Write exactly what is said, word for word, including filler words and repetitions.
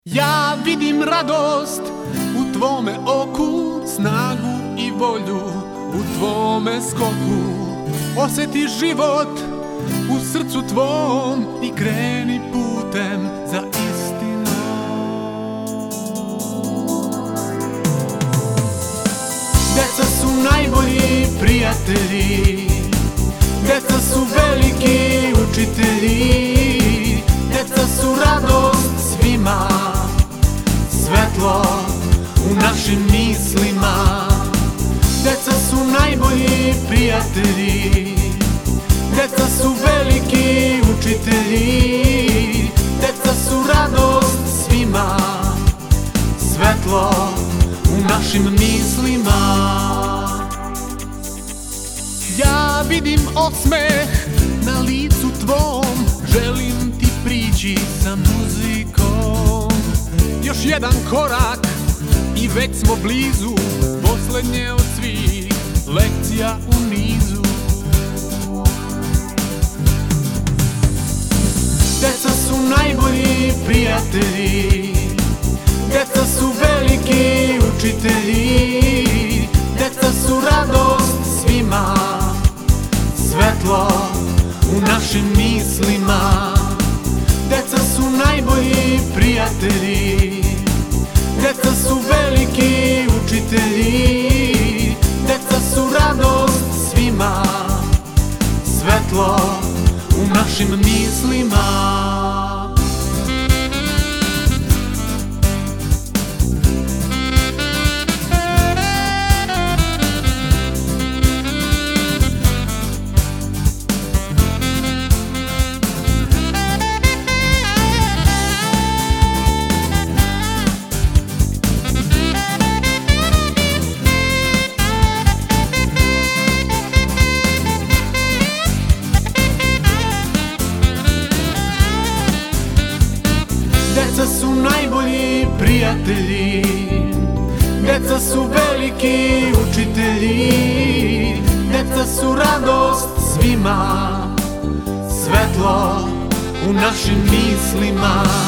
Ja vidim radost u tvome oku, snagu i volju u tvome skoku. Osjeti život u srcu tvom i kreni putem za istinom. Deca su najbolji prijatelji, deca su veliki učitelji, deca su radost svima, svetlo u našim mislima. Deca su najbolji prijatelji, deca su veliki učitelji, deca su radost svima, svetlo u našim mislima. Ja vidim osmeh na licu tvom, želim ti prići sa muzikom. Još jedan korak i već smo blizu, poslednje od svih lekcija u nizu. Deca su najbolji prijatelji, deca su veliki učitelji, deca su radost svima, svetlo u našim mislima. Deca su najbolji prijatelji, deca su veliki učitelji, deca su radost svima, svetlo u našim mislima. Deca su najbolji prijatelji, deca su veliki učitelji, deca su radost svima, svetlo u našim mislima.